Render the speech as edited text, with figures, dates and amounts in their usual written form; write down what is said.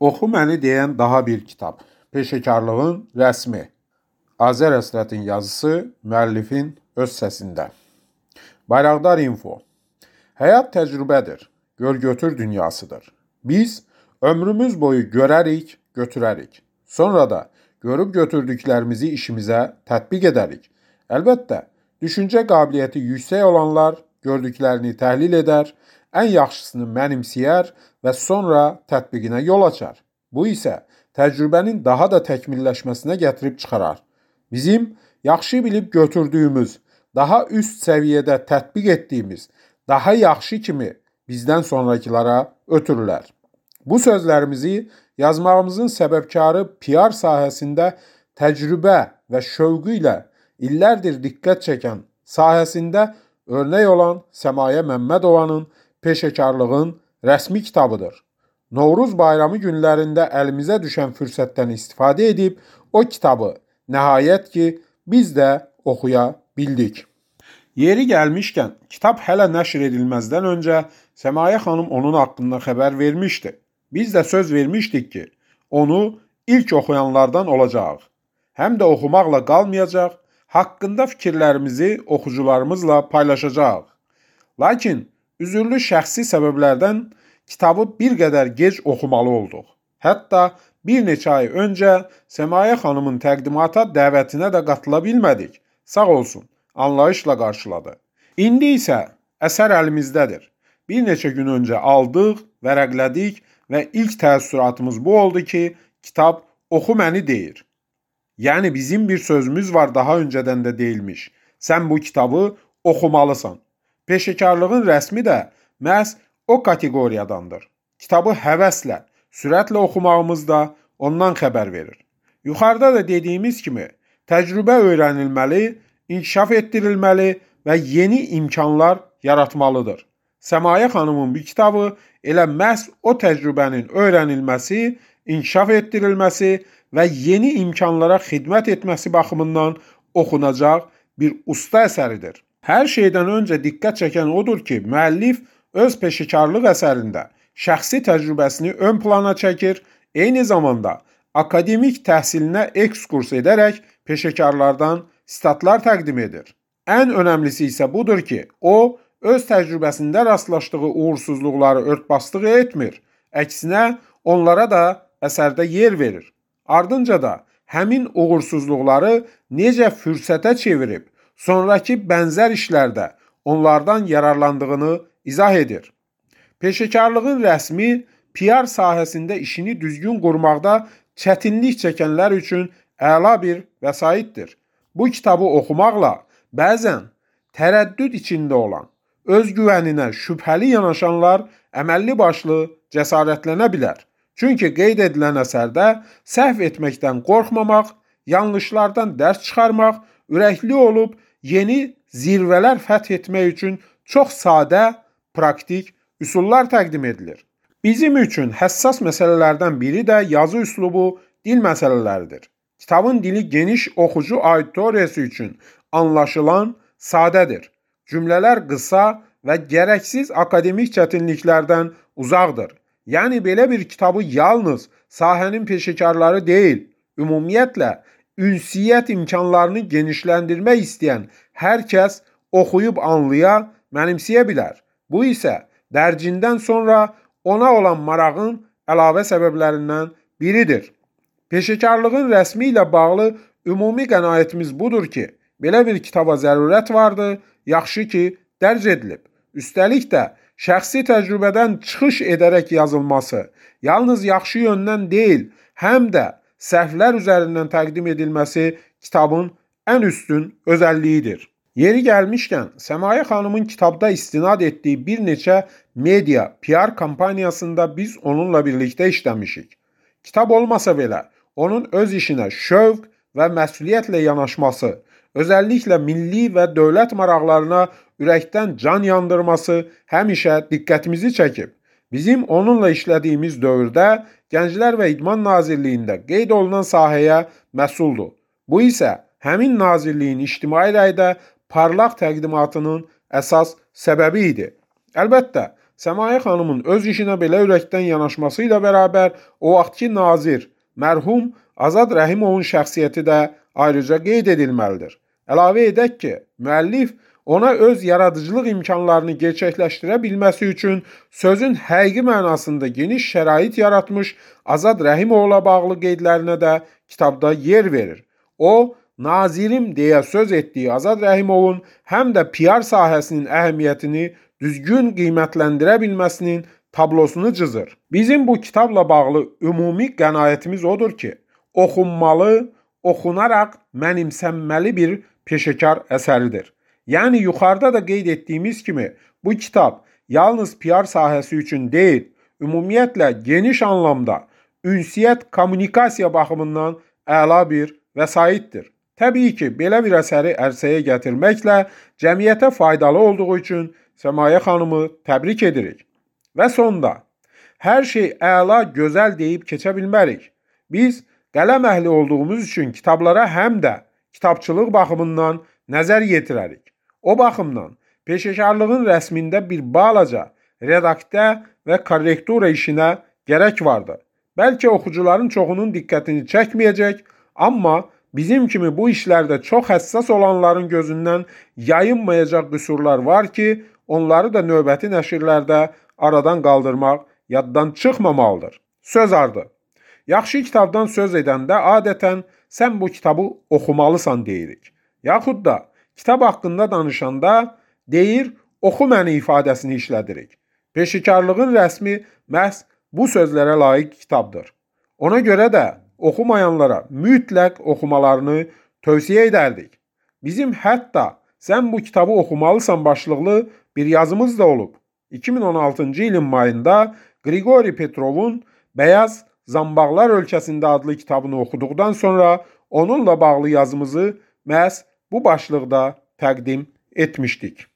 Oxu məni deyən daha bir kitab. Peşəkarlığın rəsmi. Azər Əsrətin yazısı, müəllifin öz səsində. Bayraqdar info. Həyat təcrübədir, gör-götür dünyasıdır. Biz ömrümüz boyu görərik, götürərik. Sonra da görüb götürdüklərimizi işimizə tətbiq edərik. Əlbəttə, düşüncə qabiliyyəti yüksək olanlar gördüklərini təhlil edər, ən yaxşısını mənimsəyər və sonra tətbiqinə yol açar. Bu isə təcrübənin daha da təkmilləşməsinə gətirib çıxarar. Bizim yaxşı bilib götürdüyümüz, daha üst səviyyədə tətbiq etdiyimiz, daha yaxşı kimi bizdən sonrakılara ötürürlər. Bu sözlərimizi yazmağımızın səbəbkarı PR sahəsində təcrübə və şövqü ilə illərdir diqqət çəkən, sahəsində örnək olan Səmayə Məmmədovanın Peşəkarlığın rəsmi kitabıdır. Novruz bayramı günlərində əlimizə düşən fürsətdən istifadə edib o kitabı nəhayət ki biz də oxuya bildik. Yeri gəlmişkən, kitab hələ nəşr edilməzdən öncə Səmayə xanım onun haqqında xəbər vermişdi. Biz də söz vermişdik ki, onu ilk oxuyanlardan olacağıq. Həm də oxumaqla qalmayacaq, haqqında fikirlərimizi oxucularımızla paylaşacağıq. Lakin üzürlü şəxsi səbəblərdən kitabı bir qədər gec oxumalı olduq. Hətta bir neçə ay öncə Səmayə xanımın təqdimata dəvətinə də qatıla bilmədik. Sağ olsun, anlayışla qarşıladı. İndi isə əsər əlimizdədir. Bir neçə gün öncə aldıq, vərəqlədik və ilk təəssüratımız bu oldu ki, kitab oxu məni deyir. Yəni bizim bir sözümüz var daha öncədən də deyilmiş. Sən bu kitabı oxumalısan. Peşəkarlığın rəsmi də məhz o kateqoriyadandır. Kitabı həvəslə, sürətlə oxumağımız da ondan xəbər verir. Yuxarıda da dediyimiz kimi, təcrübə öyrənilməli, inkişaf etdirilməli və yeni imkanlar yaratmalıdır. Səmayə xanımın bu kitabı elə məhz o təcrübənin öyrənilməsi, inkişaf etdirilməsi və yeni imkanlara xidmət etməsi baxımından oxunacaq bir usta əsəridir. Hər şeydən öncə diqqət çəkən odur ki, müəllif öz peşəkarlıq əsərində şəxsi təcrübəsini ön plana çəkir, eyni zamanda akademik təhsilinə ekskurs edərək peşəkarlardan statlar təqdim edir. Ən önəmlisi isə budur ki, o öz təcrübəsində rastlaşdığı uğursuzluqları örtbaslığı etmir, əksinə onlara da əsərdə yer verir. Ardınca da həmin uğursuzluqları necə fürsətə çevirib, sonraki bənzər işlərdə onlardan yararlandığını izah edir. Peşəkarlığın rəsmi PR sahəsində işini düzgün qurmaqda çətinlik çəkənlər üçün əla bir vəsaitdir. Bu kitabı oxumaqla bəzən tərəddüd içində olan, özgüvəninə şübhəli yanaşanlar əməlli başlı cəsarətlənə bilər. Çünki qeyd edilən əsərdə səhv etməkdən qorxmamaq, yanlışlardan dərs çıxarmaq, ürəkli olub yeni zirvələr fəth etmək üçün çox sadə, praktik üsullar təqdim edilir. Bizim üçün həssas məsələlərdən biri də yazı üslubu, dil məsələləridir. Kitabın dili geniş oxucu auditoriyası üçün anlaşılan, sadədir. Cümlələr qısa və gərəksiz akademik çətinliklərdən uzaqdır. Yəni belə bir kitabı yalnız sahənin peşəkarları deyil, ümumiyyətlə ünsiyyət imkanlarını genişləndirmək istəyən hər kəs oxuyub anlaya, mənimsəyə bilər. Bu isə dərcindən sonra ona olan marağın əlavə səbəblərindən biridir. Peşəkarlığın rəsmi ilə bağlı ümumi qənaətimiz budur ki, belə bir kitaba zərurət vardır, yaxşı ki, dərc edilib. Üstəlik də şəxsi təcrübədən çıxış edərək yazılması, yalnız yaxşı yöndən deyil, həm də səhvlər üzərindən təqdim edilməsi kitabın ən üstün özəlliyidir. Yeri gəlmişkən, Səmayə xanımın kitabda istinad etdiyi bir neçə media, PR kampaniyasında biz onunla birlikdə işləmişik. Kitab olmasa belə, onun öz işinə şövq və məsuliyyətlə yanaşması, özəlliklə milli və dövlət maraqlarına ürəkdən can yandırması həmişə diqqətimizi çəkib. Bizim onunla işlədiyimiz dövrdə Gənclər və İdman Nazirliyində qeyd olunan sahəyə məsuldur. Bu isə həmin nazirliyin ictimai rəydə parlaq təqdimatının əsas səbəbi idi. Əlbəttə, Səmayə xanımın öz işinə belə ürəkdən yanaşması ilə bərabər o vaxtki nazir, mərhum Azad Rəhimovun şəxsiyyəti də ayrıca qeyd edilməlidir. Əlavə edək ki, müəllif ona öz yaradıcılıq imkanlarını gerçəkləşdirə bilməsi üçün sözün həqiqi mənasında geniş şərait yaratmış Azad Rəhimovla bağlı qeydlərinə də kitabda yer verir. O, nazirim deyə söz etdiyi Azad Rəhimovun həm də PR sahəsinin əhəmiyyətini düzgün qiymətləndirə bilməsinin tablosunu cızır. Bizim bu kitabla bağlı ümumi qənaətimiz odur ki, oxunmalı, oxunaraq mənimsənməli bir peşəkar əsəridir. Yəni yuxarıda da qeyd etdiyimiz kimi bu kitab yalnız PR sahəsi üçün deyil, ümumiyyətlə geniş anlamda ünsiyyət, kommunikasiya baxımından əla bir vəsaitdir. Təbii ki, belə bir əsəri ərsəyə gətirməklə cəmiyyətə faydalı olduğu üçün Səmayə xanımı təbrik edirik. Və sonda, hər şey əla, gözəl deyib keçə bilmərik. Biz qələm əhli olduğumuz üçün kitablara həm də kitabçılıq baxımından nəzər yetirərik. O baxımdan peşəkarlığın rəsmində bir balaca redaktə və korrektura işinə gərək vardı. Bəlkə oxucuların çoxunun diqqətini çəkməyəcək, amma bizim kimi bu işlərdə çox həssas olanların gözündən yayınmayacaq qüsurlar var ki, onları da növbəti nəşrlərdə aradan qaldırmaq yaddan çıxmamalıdır. Söz ardı. Yaxşı kitabdan söz edəndə adətən sən bu kitabı oxumalısan deyirik. Yaxud da kitab haqqında danışanda deyir, oxu məni ifadəsini işlədirik. Peşəkarlığın rəsmi məhz bu sözlərə layiq kitabdır. Ona görə də oxumayanlara mütləq oxumalarını tövsiyə edərdik. Bizim hətta sən bu kitabı oxumalısan başlıqlı bir yazımız da olub. 2016-cı ilin mayında Qriqori Petrovun Bəyaz Zambaqlar Ölkəsində adlı kitabını oxuduqdan sonra onunla bağlı yazımızı məhz bu başlıqda təqdim etmişdik.